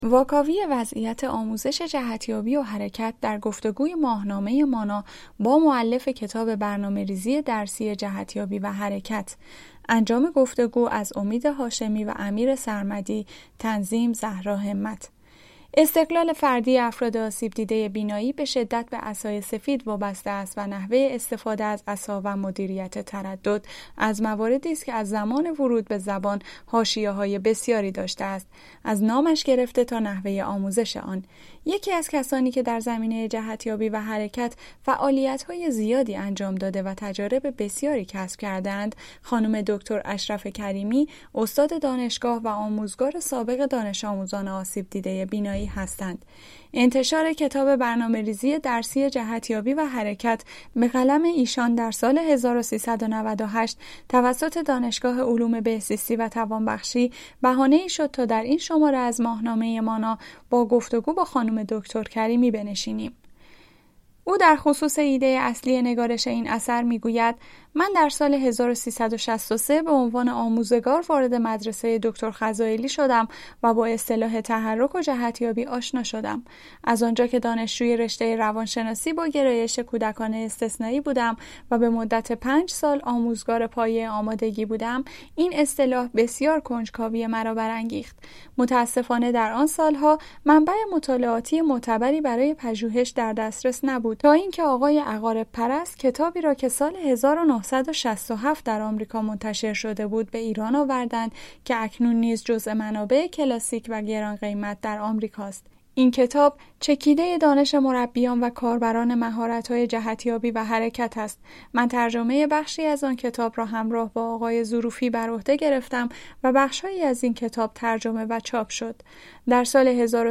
واکاوی وضعیت آموزش جهتیابی و حرکت در گفتگوی ماهنامه مانا با مؤلف کتاب برنامه‌ریزی درسی جهتیابی و حرکت. انجام گفتگو از امید هاشمی و امیر سرمدی. تنظیم زهرا همت. استقلال فردی افراد آسیب دیده بینایی به شدت به عصای سفید وابسته است و نحوه استفاده از عصا و مدیریت تردد از مواردی است که از زمان ورود به زبان حاشیه‌های بسیاری داشته است، از نامش گرفته تا نحوه آموزش آن. یکی از کسانی که در زمینه جهتیابی و حرکت فعالیت‌های زیادی انجام داده و تجارب بسیاری کسب کردند، خانم دکتر اشرف کریمی، استاد دانشگاه و آموزگار سابق دانش آموزان آسیب دیده بینایی هستند. انتشار کتاب برنامه‌ریزی درسی جهتیابی و حرکت به قلم ایشان در سال 1398 توسط دانشگاه علوم بهزیستی و توانبخشی بهانه‌ای شد تا در این شماره از ماهنامه مانا با گفتگو با خانم دکتر کریمی بنشینیم. او در خصوص ایده اصلی نگارش این اثر میگوید: من در سال 1363 به عنوان آموزگار وارد مدرسه دکتر خزائلی شدم و با اصطلاح تحرک و جهتیابی آشنا شدم. از آنجا که دانشجوی رشته روانشناسی با گرایش کودکانه استثنایی بودم و به مدت 5 سال آموزگار پایه آمادگی بودم، این اصطلاح بسیار کنجکاوی مرا برانگیخت. متاسفانه در آن سالها منبع مطالعاتی معتبری برای پژوهش در دسترس نبود تا اینکه آقای عقارب پرست کتابی را که سال 1967 در آمریکا منتشر شده بود به ایران آوردند که اکنون نیز جزء منابع کلاسیک و گران قیمت در آمریکاست. این کتاب چکیده دانش مربیان و کاربران مهارت‌های جهتیابی و حرکت است. من ترجمه بخشی از آن کتاب را همراه با آقای ظروفی بر عهده گرفتم و بخش‌هایی از این کتاب ترجمه و چاپ شد. در سال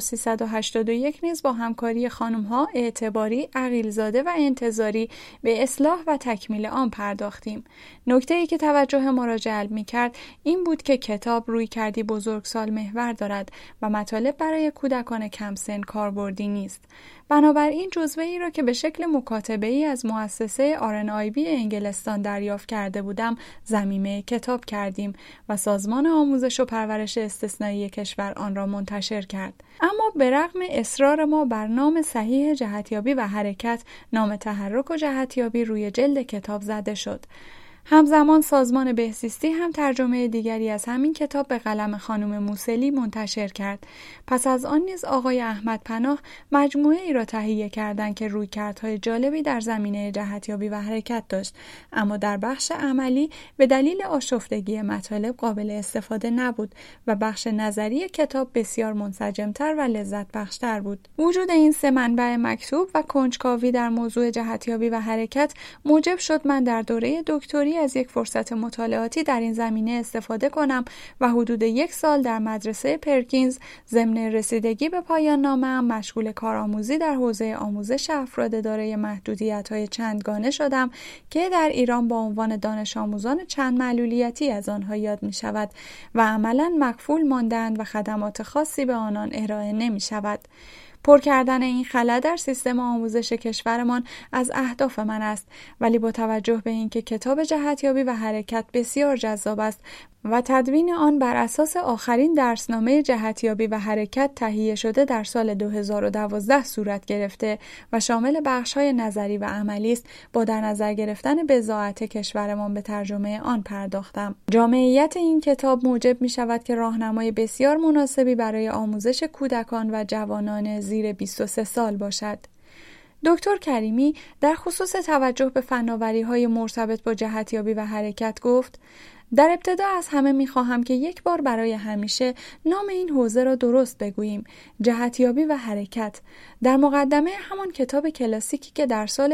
1381 نیز با همکاری خانم‌ها اعتباری، عقیلزاده و انتظاری به اصلاح و تکمیل آن پرداختیم. نکته‌ای که توجه ما را جلب می‌کرد این بود که کتاب رویکردی بزرگسال محور دارد و مطالب برای کودکان کم سن کاربردی نیست. بنابراین جزوه‌ای را که به شکل مکاتبه‌ای از مؤسسه RNIB انگلستان دریافت کرده بودم ضمیمه کتاب کردیم و سازمان آموزش و پرورش استثنایی کشور آن را منتشر کرد. اما به رغم اصرار ما بر نام صحیح جهتیابی و حرکت، نام تحرک و جهتیابی روی جلد کتاب زده شد. همزمان سازمان بهزیستی هم ترجمه دیگری از همین کتاب به قلم خانم موسلی منتشر کرد. پس از آن نیز آقای احمد پناه مجموعه ای را تهیه کردند که رویکردهای جالبی در زمینه جهتیابی و حرکت داشت، اما در بخش عملی به دلیل آشفتگی مطالب قابل استفاده نبود و بخش نظری کتاب بسیار منسجمتر و لذت بخشتر بود. وجود این سه منبع مکتوب و کنجکاوی در موضوع جهتیابی و حرکت موجب شد من در دوره دکتری از یک فرصت مطالعاتی در این زمینه استفاده کنم و حدود 1 سال در مدرسه پرکینز ضمن رسیدگی به پایان نامه‌ام مشغول کارآموزی در حوزه آموزش افراد دارای محدودیت‌های چندگانه شدم که در ایران با عنوان دانش آموزان چند معلولیتی از آنها یاد می‌شود و عملاً مقفول ماندند و خدمات خاصی به آنان ارائه نمی‌شود. پر کردن این خلأ در سیستم آموزش کشورمان از اهداف من است، ولی با توجه به اینکه کتاب جهتیابی و حرکت بسیار جذاب است و تدوین آن بر اساس آخرین درسنامه جهتیابی و حرکت تهیه شده در سال 2012 صورت گرفته و شامل بخش‌های نظری و عملی است، با در نظر گرفتن بضاعت کشورمان به ترجمه آن پرداختم. جامعیت این کتاب موجب می‌شود که راهنمای بسیار مناسبی برای آموزش کودکان و جوانان زیر 23 سال باشد. دکتر کریمی در خصوص توجه به فناوری‌های مرتبط با جهتیابی و حرکت گفت: در ابتدا از همه می‌خواهم که یک بار برای همیشه نام این حوزه را درست بگوییم: جهتیابی و حرکت. در مقدمه همان کتاب کلاسیکی که در سال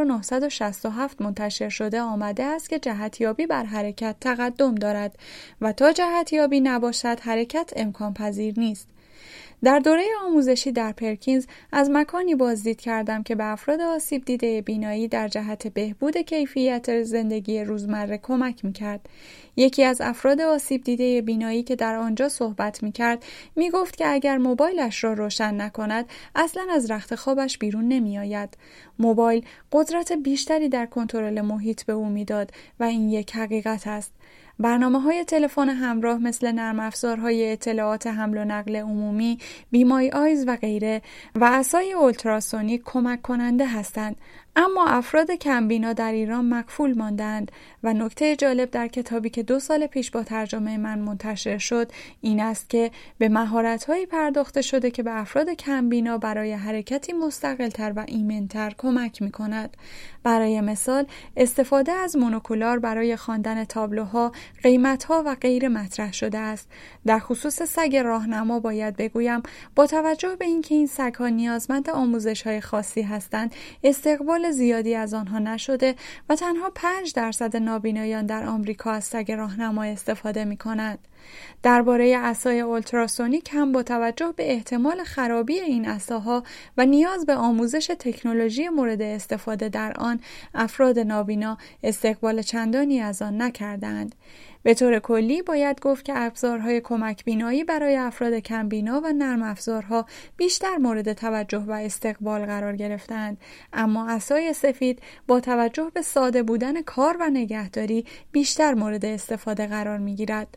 1967 منتشر شده آمده است که جهتیابی بر حرکت تقدم دارد و تا جهتیابی نباشد حرکت امکان پذیر نیست. در دوره آموزشی در پرکینز از مکانی بازدید کردم که به افراد آسیب دیده بینایی در جهت بهبود کیفیت زندگی روزمره کمک می‌کرد. یکی از افراد آسیب دیده بینایی که در آنجا صحبت می‌کرد می‌گفت که اگر موبایلش را روشن نکند اصلاً از رخت خوابش بیرون نمی‌آید. موبایل قدرت بیشتری در کنترل محیط به او می‌داد و این یک حقیقت است. برنامه‌های تلفن همراه مثل نرم افزارهای اطلاعات حمل و نقل عمومی، بی مای آیز و غیره و عصای اولتراسونیک کمک کننده هستند. اما افراد کمبینا در ایران مکفول ماندند و نکته جالب در کتابی که 2 سال پیش با ترجمه من منتشر شد این است که به مهارت‌هایی پرداخته شده که به افراد کمبینا برای حرکتی مستقل‌تر و ایمن‌تر کمک می‌کند. برای مثال استفاده از مونوکولار برای خواندن تابلوها، قیمت‌ها و غیره مطرح شده است. در خصوص سگ راهنما باید بگویم با توجه به اینکه این سگ‌ها نیازمند آموزش‌های خاصی هستند، استقبال زیادی از آنها نشده و تنها 5% نابینایان در آمریکا از سگ راهنما استفاده می‌کنند. درباره عصای اولتراسونیک هم با توجه به احتمال خرابی این عصاها و نیاز به آموزش تکنولوژی مورد استفاده در آن، افراد نابینا استقبال چندانی از آن نکردند. به طور کلی باید گفت که ابزارهای کمک بینایی برای افراد کمبینا و نرم افزارها بیشتر مورد توجه و استقبال قرار گرفتند، اما عصای سفید با توجه به ساده بودن کار و نگهداری بیشتر مورد استفاده قرار می‌گیرد.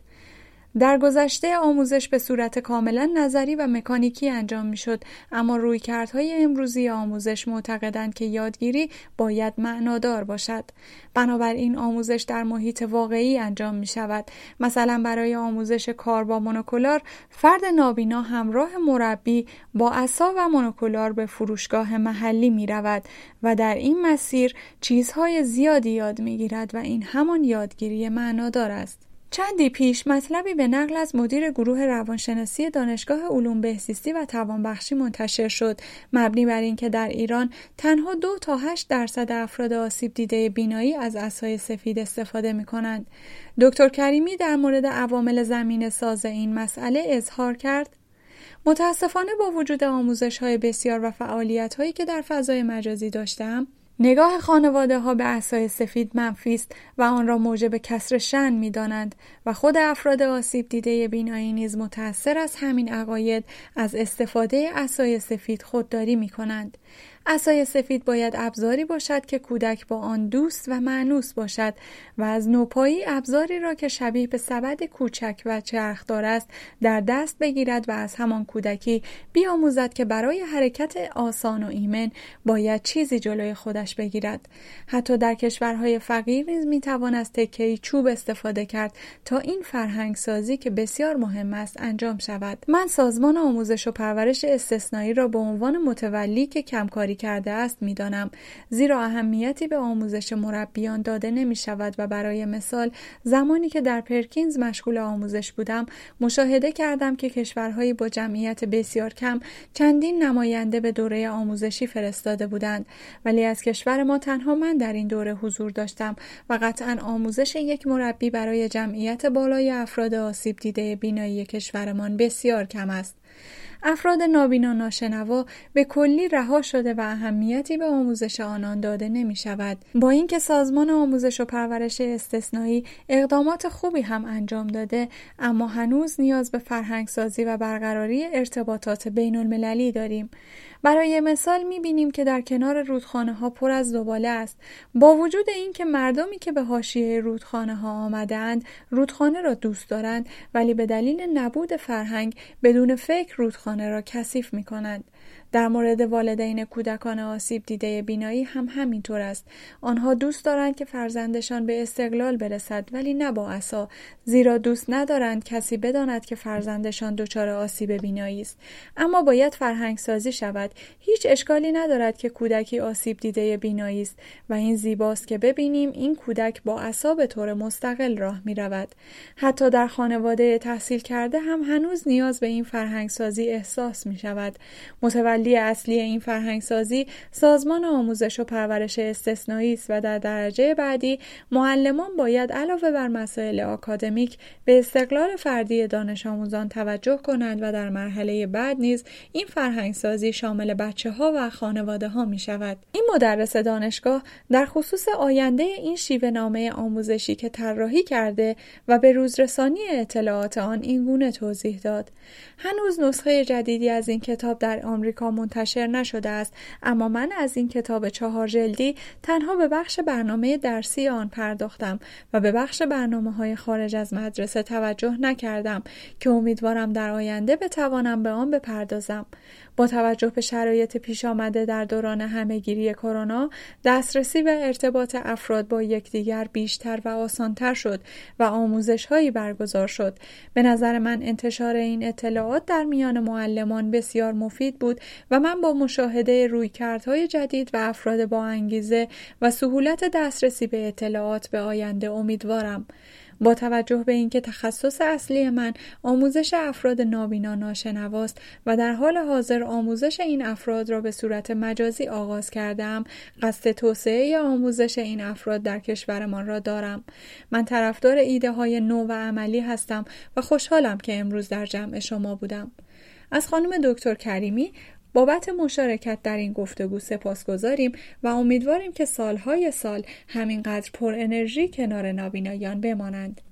در گذشته آموزش به صورت کاملا نظری و مکانیکی انجام می‌شد، اما رویکردهای امروزی آموزش معتقدند که یادگیری باید معنادار باشد. بنابراین آموزش در محیط واقعی انجام می‌شود. مثلا برای آموزش کار با مونوکولار، فرد نابینا همراه مربی با عصا و مونوکولار به فروشگاه محلی می‌رود و در این مسیر چیزهای زیادی یاد می‌گیرد و این همان یادگیری معنادار است. چندی پیش مطلبی به نقل از مدیر گروه روانشناسی دانشگاه علوم بهزیستی و توانبخشی منتشر شد، مبنی بر اینکه در ایران تنها 2 تا 8% افراد آسیب دیده بینایی از عصای سفید استفاده می‌کنند. دکتر کریمی در مورد عوامل زمینه‌ساز این مسئله اظهار کرد: متاسفانه با وجود آموزش‌های بسیار و فعالیت‌هایی که در فضای مجازی داشتم، نگاه خانواده‌ها به عصای سفید منفی است و آن را موجب کسر شأن می‌دانند و خود افراد آسیب دیده بینایی نیز متأثر از همین عقاید از استفاده عصای سفید خودداری می‌کنند. عصای سفید باید ابزاری باشد که کودک با آن دوست و مانوس باشد و از نوپایی ابزاری را که شبیه به سبد کوچک و چرخدار است در دست بگیرد و از همان کودکی بیاموزد که برای حرکت آسان و ایمن باید چیزی جلوی خودش بگیرد. حتی در کشورهای فقیر نیز میتوان از تکه‌ای چوب استفاده کرد تا این فرهنگ سازی که بسیار مهم است انجام شود. من سازمان آموزش و پرورش استثنایی را به عنوان متولی که کمکاری کرده است میدانم، زیرا اهمیتی به آموزش مربیان داده نمی شود و برای مثال زمانی که در پرکینز مشغول آموزش بودم مشاهده کردم که کشورهایی با جمعیت بسیار کم چندین نماینده به دوره آموزشی فرستاده بودند، ولی از کشور ما تنها من در این دوره حضور داشتم و قطعاً آموزش یک مربی برای جمعیت بالای افراد آسیب دیده بینایی کشورمان بسیار کم است. افراد نابینا ناشنوا به کلی رها شده و اهمیتی به آموزش آنان داده نمی شود. با اینکه سازمان آموزش و پرورش استثنایی اقدامات خوبی هم انجام داده، اما هنوز نیاز به فرهنگسازی و برقراری ارتباطات بین المللی داریم. برای مثال می‌بینیم که در کنار رودخانه‌ها پر از زباله است. با وجود اینکه مردمی که به حاشیه رودخانه‌ها آمده‌اند رودخانه را دوست دارند، ولی به دلیل نبود فرهنگ بدون فکر رودخانه را کثیف می‌کنند. در مورد والدین کودکان آسیب دیده بینایی هم همینطور است. آنها دوست دارند که فرزندشان به استقلال برسد، ولی نه با عصا، زیرا دوست ندارند کسی بداند که فرزندشان دچار آسیب بینایی است. اما باید فرهنگ سازی شود. هیچ اشکالی ندارد که کودکی آسیب دیده بینایی است و این زیباست که ببینیم این کودک با عصا به طور مستقل راه می رود. حتی در خانواده تحصیل کرده هم هنوز نیاز به این فرهنگ سازی احساس می شود. متولی اصلی این فرهنگسازی سازمان آموزش و پرورش استثنایی است و در درجه بعدی معلمان باید علاوه بر مسائل آکادمیک به استقلال فردی دانش آموزان توجه کنند و در مرحله بعد نیز این فرهنگسازی شامل بچه‌ها و خانواده‌ها می شود. این مدرس دانشگاه در خصوص آینده این شیوه نامه آموزشی که طراحی کرده و به روزرسانی اطلاعات آن این گونه توضیح داد: هنوز هنوز نسخه جدیدی از این کتاب در آمریکا منتشر نشده است، اما من از این کتاب 4 جلدی تنها به بخش برنامه درسی آن پرداختم و به بخش برنامه‌های خارج از مدرسه توجه نکردم که امیدوارم در آینده بتوانم به آن بپردازم. با توجه به شرایط پیش آمده در دوران همهگیری کرونا، دسترسی و ارتباط افراد با یکدیگر بیشتر و آسانتر شد و آموزش‌هایی برگزار شد. به نظر من انتشار این اطلاعات در میان معلمان بسیار مفید بود و من با مشاهده رویکردهای جدید و افراد با انگیزه و سهولت دسترسی به اطلاعات به آینده امیدوارم. با توجه به اینکه تخصص اصلی من آموزش افراد نابینا ناشنواست و در حال حاضر آموزش این افراد را به صورت مجازی آغاز کردم، قصد توسعه آموزش این افراد در کشورمان را دارم. من طرفدار ایده های نو و عملی هستم و خوشحالم که امروز در جمع شما بودم. از خانم دکتر کریمی بابت مشارکت در این گفتگو سپاسگزاریم و امیدواریم که سالهای سال همینقدر پر انرژی کنار نابینایان بمانند.